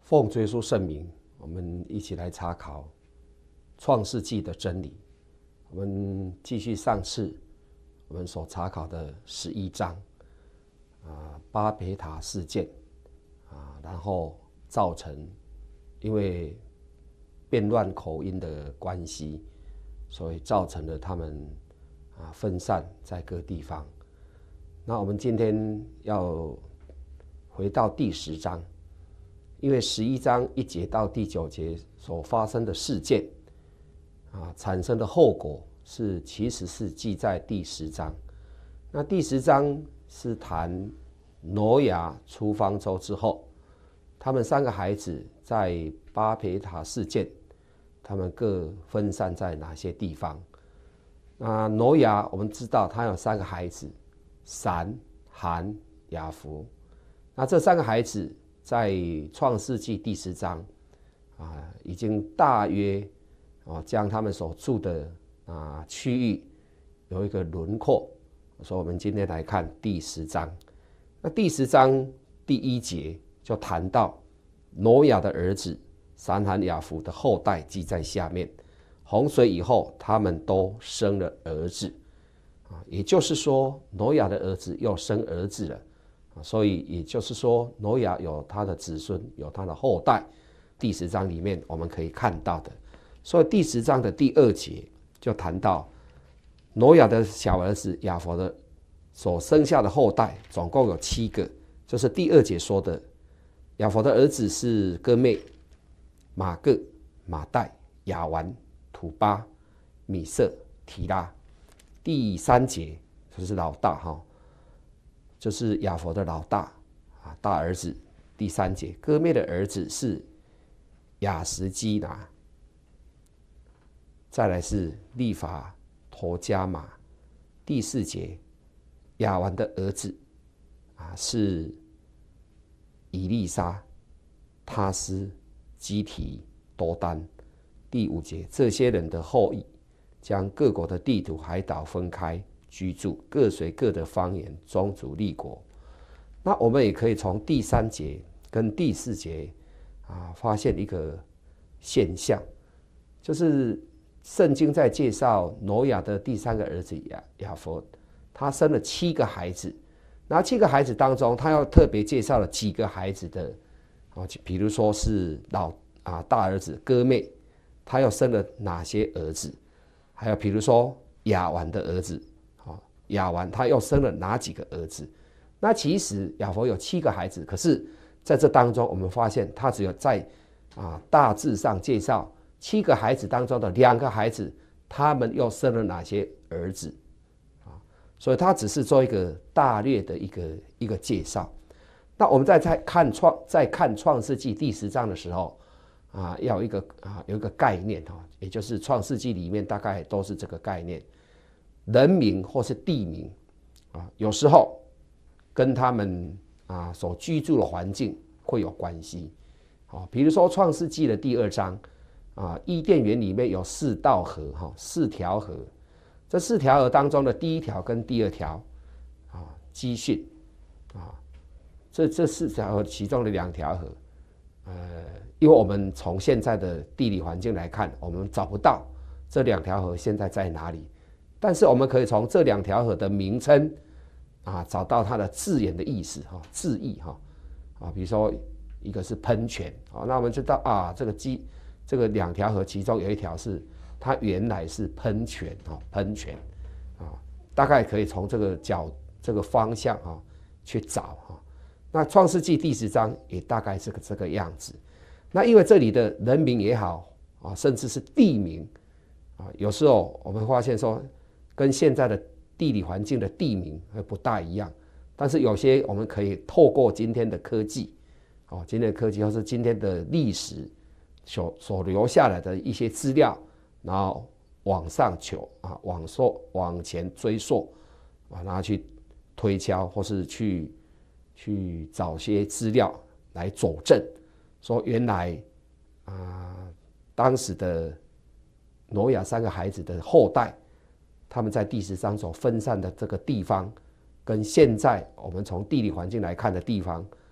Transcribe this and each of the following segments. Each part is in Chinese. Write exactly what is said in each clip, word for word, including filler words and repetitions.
奉主耶稣圣名，我们一起来查考创世纪的真理。我们继续上次我们所查考的十一章啊，巴别塔事件啊，然后造成因为变乱口音的关系，所以造成了他们啊分散在各地方。那我们今天要回到第十章。因为十一章一节到第九节所发生的事件啊，产生的后果是其实是记在第十章。那第十章是谈挪亚出方舟之后，他们三个孩子在巴别塔事件，他们各分散在哪些地方？那挪亚我们知道他有三个孩子，闪、含、雅弗。那这三个孩子在创世纪第十章啊，已经大约啊将他们所住的啊区域有一个轮廓，所以我们今天来看第十章。那第十章第一节就谈到挪亚的儿子闪、含、雅弗的后代记在下面。洪水以后，他们都生了儿子啊，也就是说，挪亚的儿子又生儿子了。所以也就是说，挪亚有他的子孙，有他的后代。第十章里面我们可以看到的，所以第十章的第二节就谈到挪亚的小儿子雅弗的所生下的后代，总共有七个，就是第二节说的。雅弗的儿子是哥妹、马各、马代、亚完、土巴、米色、提拉。第三节就是老大哈。就是雅弗的老大啊，大儿子。第三节，哥妹的儿子是亚实基拿，再来是利法、陀加马。第四节，亚完的儿子啊是以利沙、他斯、基提、多丹。第五节，这些人的后裔将各国的地图海岛分开居住，各随各的方言，宗族立国。那我们也可以从第三节跟第四节啊，发现一个现象，就是圣经在介绍挪亚的第三个儿子亚雅弗，他生了七个孩子。那七个孩子当中，他要特别介绍了几个孩子的啊，比如说是老啊大儿子哥妹，他又生了哪些儿子？还有比如说亚完的儿子。亚完他又生了哪几个儿子？那其实雅弗有七个孩子，可是在这当中我们发现他只有在啊大致上介绍七个孩子当中的两个孩子，他们又生了哪些儿子啊？所以他只是做一个大略的一个一个介绍。那我们在在看创在看创世纪第十章的时候啊，要有一个啊有一个概念哈，也就是创世纪里面大概都是这个概念。人名或是地名啊，有时候跟他们啊所居住的环境会有关系。啊，比如说创世纪的第二章啊，伊甸园里面有四道河哈，四条河。这四条河当中的第一条跟第二条啊，基训啊，这这四条河其中的两条河，呃，因为我们从现在的地理环境来看，我们找不到这两条河现在在哪里。但是我们可以从这两条河的名称啊，找到它的字眼的意思哈，字义哈啊，比如说一个是喷泉啊，那我们知道啊，这个基这个两条河其中有一条是它原来是喷泉啊，喷泉啊，大概可以从这个角这个方向啊去找哈。那创世纪第十章也大概是个这个样子。那因为这里的人名也好啊，甚至是地名啊，有时候我们发现说，跟现在的地理环境的地名还不大一样，但是有些我们可以透过今天的科技，哦，今天的科技或是今天的历史所所留下来的一些资料，然后往上求啊，往溯往前追溯啊，然后去推敲或是去去找些资料来佐证，说原来啊，当时的挪亚三个孩子的后代。他们在第十章所分散的这个地方，跟现在我们从地理环境来看的地方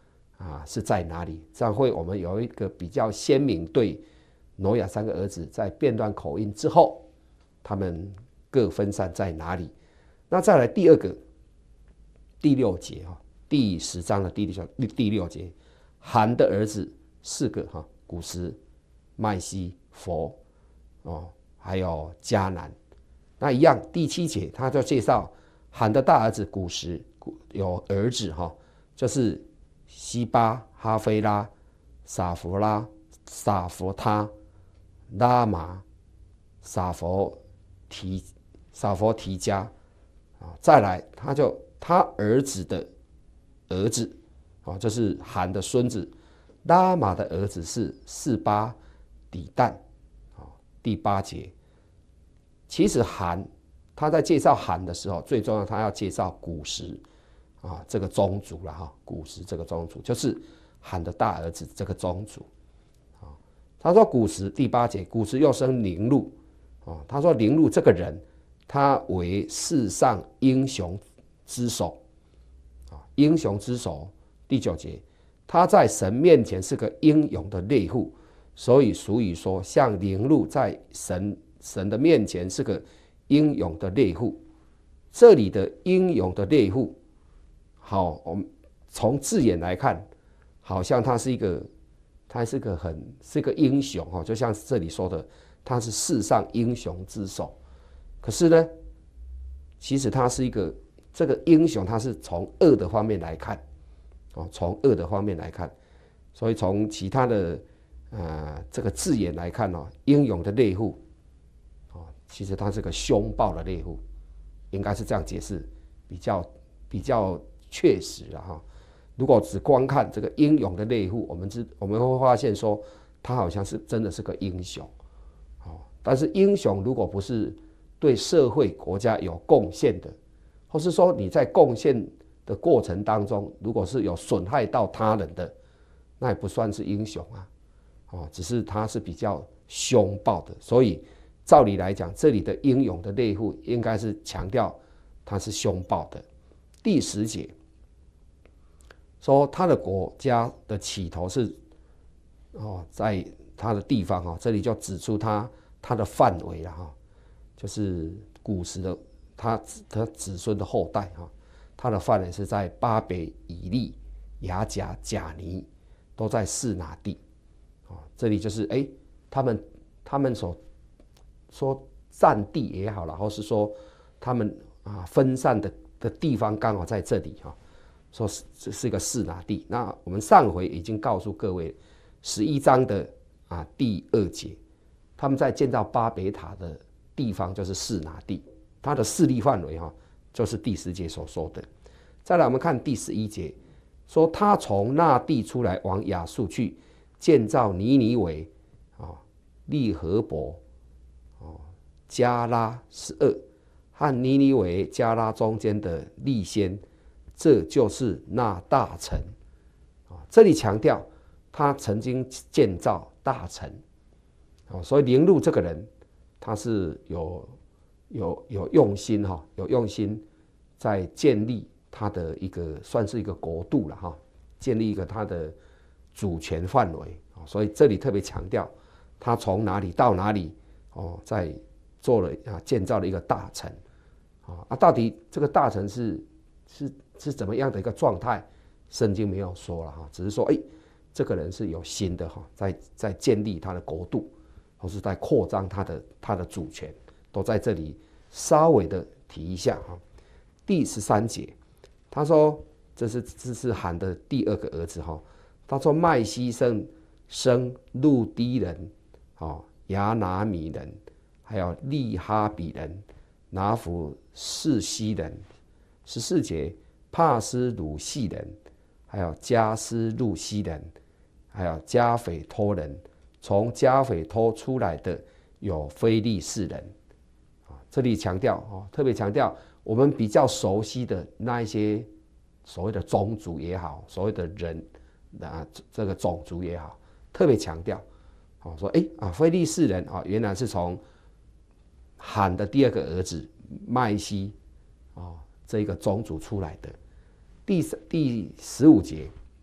啊是在哪里？这样会我们有一个比较鲜明对挪亚三个儿子在变乱口音之后，他们各分散在哪里？那再来第二个第六节哈，第十章的第六第六节，含的儿子四个哈，古时、麦西、佛哦，还有迦南。那一样，第七节他就介绍含的大儿子古时有儿子哈，就是西巴、哈菲拉、撒弗拉、撒弗他、拉玛、撒弗提、撒弗提加啊。再来，他就他儿子的儿子啊，就是含的孙子。拉玛的儿子是示巴、底但啊。第八节。其实含他在介绍含的时候，最重要他要介绍古时啊这个宗族了哈，古时这个宗族就是含的大儿子这个宗族啊。他说古时第八节，古时又生宁录啊。他说宁录这个人，他为世上英雄之首啊，英雄之首。第九节，他在神面前是个英勇的猎户，所以俗语说，像宁录在神。神的面前是个英勇的猎户，这里的英勇的猎户，好，我们从字眼来看，好像他是一个，他是个很是个英雄哈，就像这里说的，他是世上英雄之首。可是呢，其实他是一个这个英雄，他是从恶的方面来看，哦，从恶的方面来看，所以从其他的呃这个字眼来看哦，英勇的猎户。其实他是个凶暴的猎户，应该是这样解释，比较比较确实了哈。如果只光看这个英勇的猎户，我们知我们会发现说，他好像是真的是个英雄，哦。但是英雄如果不是对社会国家有贡献的，或是说你在贡献的过程当中，如果是有损害到他人的，那也不算是英雄啊，哦，只是他是比较凶暴的，所以。照理来讲，这里的英勇的猎户应该是强调他是凶暴的。第十节说他的国家的起头是哦，在他的地方哈，这里就指出他他的范围了哈，就是古时的他他子孙的后代哈，他的范围是在巴北、以利、雅甲、贾尼，都在示拿地啊。这里就是哎，他们他们所说占地也好了，或是说他们啊分散的的地方刚好在这里哈，说这是一个示拿地。那我们上回已经告诉各位，十一章的啊第二节，他们在建造巴别塔的地方就是示拿地，它的势力范围哈就是第十节所说的。再来我们看第十一节，说他从那地出来，往亚述去建造尼尼微啊、利和伯。加拉十二和尼尼微、加拉中间的利先，这就是那大城。这里强调他曾经建造大城，所以宁录这个人他是有有有用心哈，有用心在建立他的一个算是一个国度了哈，建立一个他的主权范围。所以这里特别强调他从哪里到哪里哦，在做了啊，建造了一个大城，啊，到底这个大城是是是怎么样的一个状态？圣经没有说了哈，只是说，哎，这个人是有心的哈，在在建立他的国度，或是在扩张他的他的主权，都在这里稍微的提一下哈。第十三节，他说这是这是含的第二个儿子哈，他说麦西生生路低人，哦，亚拿米人。还有利哈比人、拿弗士西人。十四节，帕斯鲁西人，还有加斯路西人，还有加斐托人。从加斐托出来的有非利士人。这里强调，特别强调我们比较熟悉的那一些所谓的种族也好，所谓的人啊，这个种族也好，特别强调，说哎啊，非利士人啊，原来是从罕的第二个儿子麦西哦，这个种族出来的。第第十五节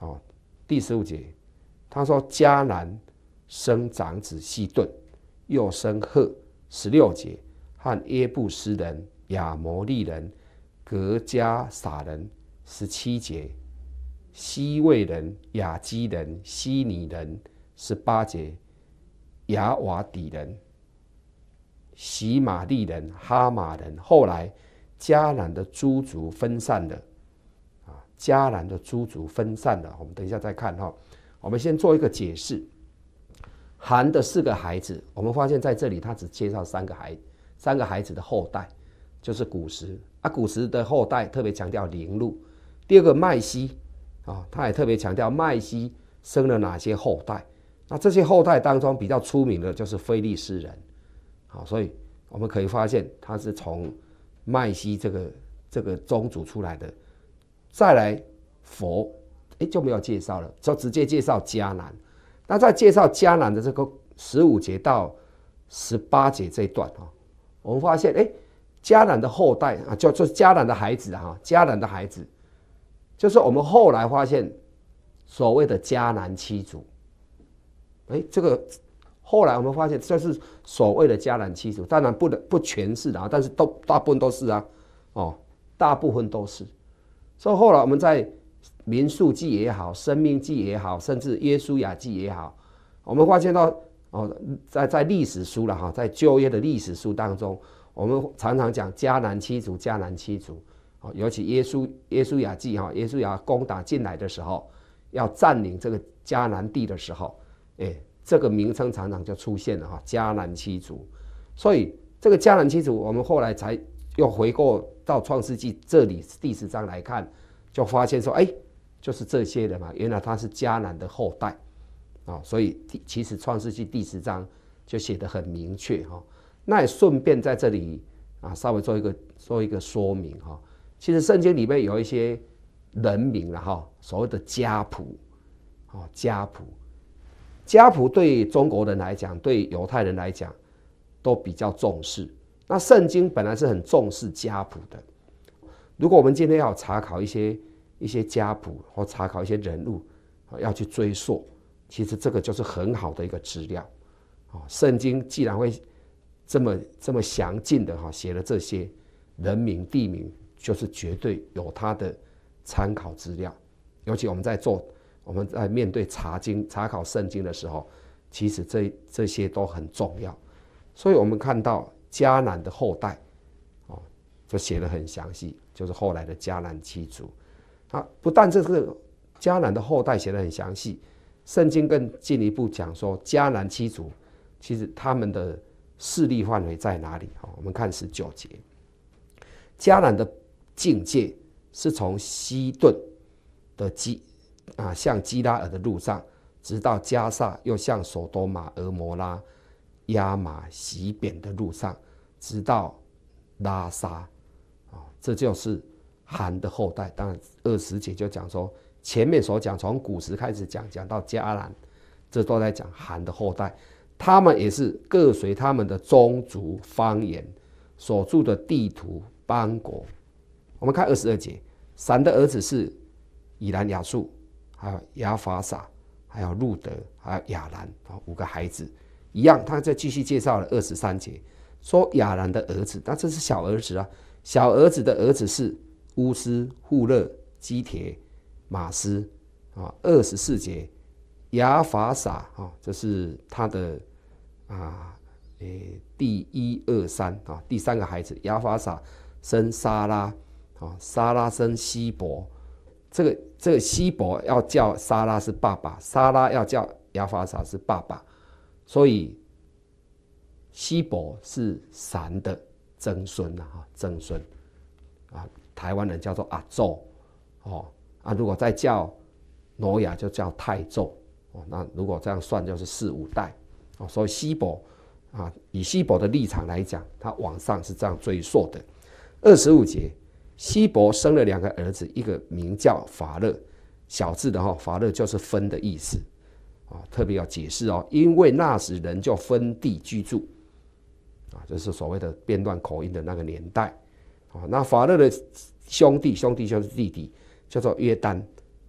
哦，第十五节，他说迦南生长子希顿，又生赫。十六节，和耶布斯人、亚摩利人、格迦撒人。十七节，西魏人、亚基人、西尼人。十八节，亚瓦底人、喜玛利人、哈马人。后来迦南的诸族分散了，啊，迦南的诸族分散了。我们等一下再看哈。我们先做一个解释。含的四个孩子，我们发现在这里他只介绍三个孩，三个孩子的后代，就是古时啊，古时的后代特别强调陵路。第二个麦西啊，他也特别强调麦西生了哪些后代。那这些后代当中比较出名的就是非利士人，好，所以我们可以发现他是从麦西这个这个宗族出来的。再来佛，哎就没有介绍了，就直接介绍迦南。那在介绍迦南的这个十五节到十八节这一段啊，我们发现，哎，迦南的后代啊，就就是迦南的孩子啊，迦南的孩子，就是我们后来发现所谓的迦南七族。哎，这个后来我们发现这是所谓的迦南七族，当然不能不全是啊，但是都大部分都是啊，哦，大部分都是。所以后来我们在民数记也好，生命记也好，甚至约书亚记也好，我们发现到哦，在在历史书了哈，在旧约的历史书当中，我们常常讲迦南七族，迦南七族，哦，尤其约书约书亚记哈，约书亚攻打进来的时候，要占领这个迦南地的时候，哎，这个名称常常就出现了哈，迦南七族。所以这个迦南七族，我们后来才又回过到创世纪这里第十章来看，就发现说，哎。就是这些人嘛，原来他是迦南的后代啊，所以其实创世纪第十章就写得很明确哈。那也顺便在这里啊，稍微做一个做一个说明哈。其实圣经里面有一些人名了哈，所谓的家谱，哦，家谱，家谱对中国人来讲，对犹太人来讲都比较重视。那圣经本来是很重视家谱的。如果我们今天要查考一些一些家谱或查考一些人物，要去追溯，其实这个就是很好的一个资料。圣经既然会这么这么详尽的写了这些人名地名，就是绝对有它的参考资料。尤其我们在做我们在面对查经查考圣经的时候，其实这这些都很重要。所以我们看到迦南的后代，就写得很详细，就是后来的迦南七族。啊，不但这个迦南的后代写得很详细，圣经更进一步讲说，迦南七族其实他们的势力范围在哪里？我们看十九节，迦南的境界是从西顿的基啊向基拉尔的路上，直到加萨，又向所多玛、俄摩拉、亚玛、洗扁的路上，直到拉撒。这就是含的后代。当然二十节就讲说，前面所讲从古时开始讲讲到迦南，这都在讲含的后代，他们也是各随他们的宗族方言所住的地图邦国。我们看二十二节，闪的儿子是以兰、亚述，还有亚法撒，还有路德，还有亚兰，五个孩子一样。他再继续介绍了二十三节，说亚兰的儿子，那这是小儿子啊，小儿子的儿子是乌斯、户勒、基帖、马斯啊。二十四节，亚法撒啊，这是他的啊，诶，第一二三啊，第三个孩子亚法撒生撒拉啊，撒拉生希伯。这个这个希伯要叫撒拉是爸爸，撒拉要叫亚法撒是爸爸，所以希伯是闪的曾孙啊，曾孙啊，台湾人叫做阿宙哦啊，如果再叫挪亚就叫太宙哦，那如果这样算就是四五代哦，所以希伯啊，以希伯的立场来讲，他往上是这样追溯的。二十五节，希伯生了两个儿子，一个名叫法勒，小字的哈，法勒就是分的意思啊，特别要解释哦，因为那时人就分地居住啊，这是所谓的变乱口音的那个年代啊。那法勒的兄弟，兄弟就是弟弟，叫做约丹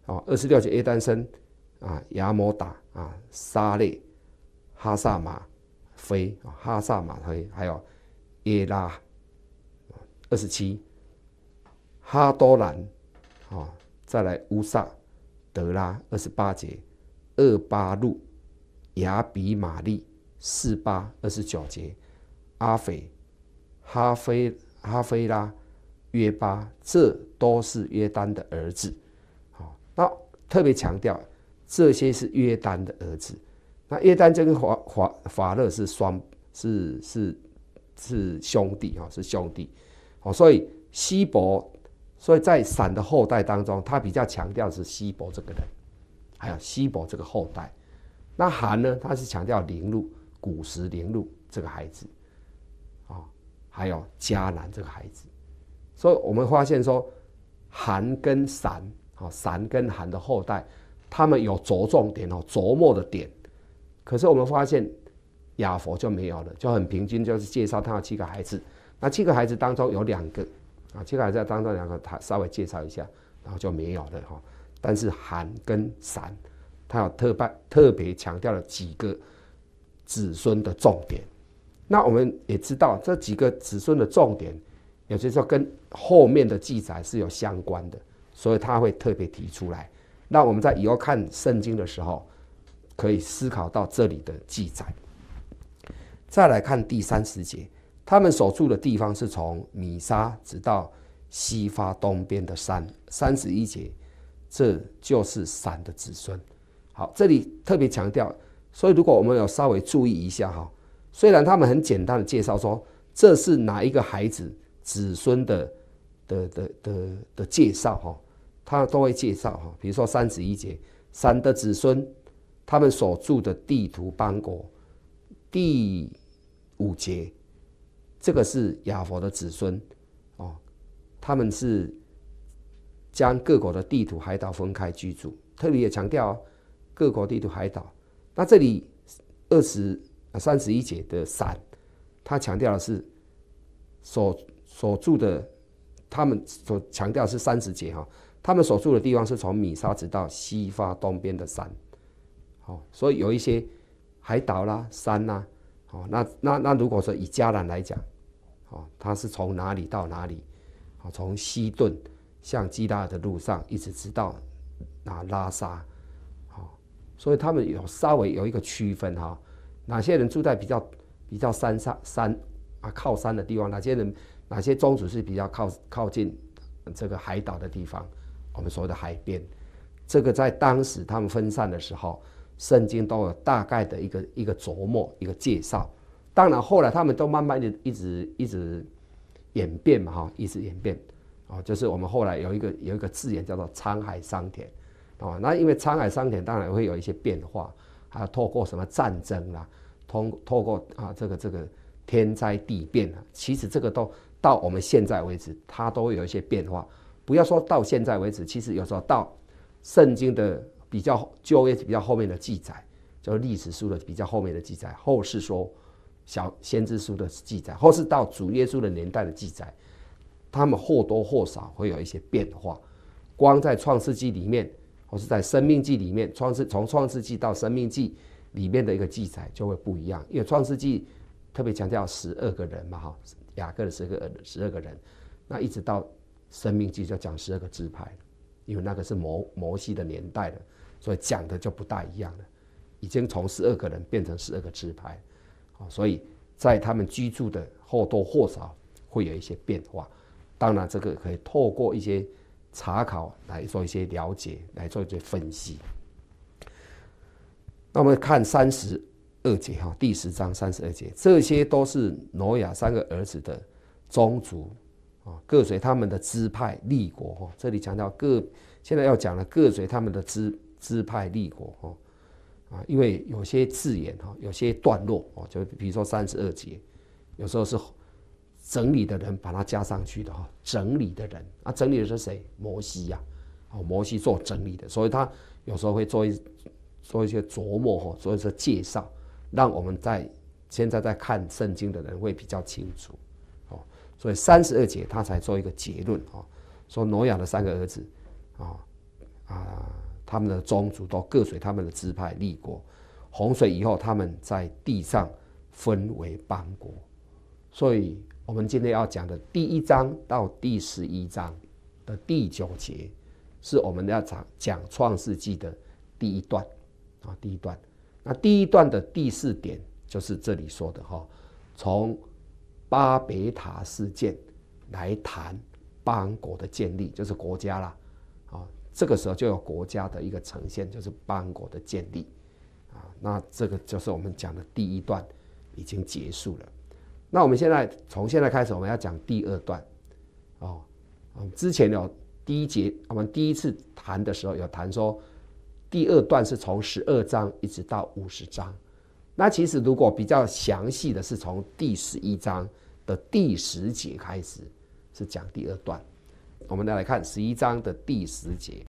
哦，二十六节约旦生啊亚摩达啊沙列哈萨马菲哈萨马菲，还有耶拉。二十七哈多兰啊，再来乌萨德拉。二十八节厄巴路亚比玛利四巴。二十九节阿斐哈菲哈菲拉约巴，这都是约丹的儿子。好，那特别强调这些是约丹的儿子。那约丹就跟法法法勒是双是是是兄弟哈，是兄弟。哦，所以希伯，所以在闪的后代当中，他比较强调是希伯这个人，还有希伯这个后代。那含呢，他是强调陵路古时陵路这个孩子，啊、哦，还有迦南这个孩子。所以我们发现说，含跟闪，啊、哦，闪跟含的后代，他们有着重点哦，琢磨的点。可是我们发现雅弗就没有了，就很平均，就是介绍他有七个孩子。那七个孩子当中有两个啊，七个孩子当中两个，他稍微介绍一下，然后就没有了哈。但是含跟闪，他有特别特别强调了几个子孙的重点。那我们也知道这几个子孙的重点，有些时候跟后面的记载是有相关的，所以他会特别提出来，让我们在以后看圣经的时候，可以思考到这里的记载。再来看第三十节。他们所住的地方是从米沙直到西法东边的山。三十一节，这就是闪的子孙。好，这里特别强调，所以如果我们有稍微注意一下哈，虽然他们很简单的介绍说这是哪一个孩子子孙的的的的的介绍哈，他都会介绍哈。比如说三十一节，闪的子孙，他们所住的地图邦国。第五节。这个是雅弗的子孙，哦，他们是将各国的地图海岛分开居住，特别也强调、哦、各国地图海岛。那这里二十三十一节的闪，他强调的是所所住的，他们所强调的是三十节哈、哦，他们所住的地方是从米沙直到西法东边的山，哦，所以有一些海岛啦、山啦，哦，那那那如果说以迦南来讲。哦，他是从哪里到哪里？哦，从西顿向基拉尔的路上，一直直到那拉沙。哦，所以他们有稍微有一个区分哈、哦，哪些人住在比较比较山上山啊靠山的地方，哪些人哪些宗族是比较靠靠近这个海岛的地方，我们说的海边。这个在当时他们分散的时候，圣经都有大概的一个一个琢磨一个介绍。当然，后来他们都慢慢的一直一直演变嘛，哈，一直演变，哦，就是我们后来有一个有一个字眼叫做沧海桑田，哦，那因为沧海桑田当然会有一些变化，还有透过什么战争啦，通透过啊这个这个天灾地变啊，其实这个都到我们现在为止，它都会有一些变化。不要说到现在为止，其实有时候到圣经的比较旧约比较后面的记载，就是历史书的比较后面的记载，后世说。小先知书的记载，或是到主耶稣的年代的记载，他们或多或少会有一些变化。光在创世纪里面，或是在生命记里面，创世从创世纪到生命记里面的一个记载就会不一样。因为创世纪特别强调十二个人嘛，哈，雅各的十个十二个人，那一直到生命记就讲十二个支派，因为那个是摩摩西的年代了，所以讲的就不大一样了，已经从十二个人变成十二个支派。所以在他们居住的或多或少会有一些变化，当然这个可以透过一些查考来做一些了解，来做一些分析。那我们看三十二节哈，第十章三十二节，这些都是挪亚三个儿子的宗族啊，各随他们的支派立国哈。这里强调各，现在要讲了各随他们的支支派立国哈。啊，因为有些字眼哈，有些段落哦，就比如说三十二节，有时候是整理的人把它加上去的哈。整理的人啊，整理的是谁？摩西呀、啊，哦，摩西做整理的，所以他有时候会做一做一些琢磨哈，做一些介绍，让我们在现在在看圣经的人会比较清楚哦。所以三十二节他才做一个结论哦，说挪亚的三个儿子啊， 啊，他们的宗族都各随他们的支派立国。洪水以后，他们在地上分为邦国。所以，我们今天要讲的第一章到第十一章的第九节，是我们要讲讲创世纪的第一段啊，第一段。那第一段的第四点就是这里说的哈，从巴别塔事件来谈邦国的建立，就是国家啦。啊，这个时候就有国家的一个呈现，就是邦国的建立。啊，那这个就是我们讲的第一段已经结束了。那我们现在从现在开始，我们要讲第二段。哦，之前有第一节，我们第一次谈的时候有谈说，第二段是从十二章一直到五十章。那其实如果比较详细的是从第十一章的第十节开始，是讲第二段。我们来看十一章的第十节。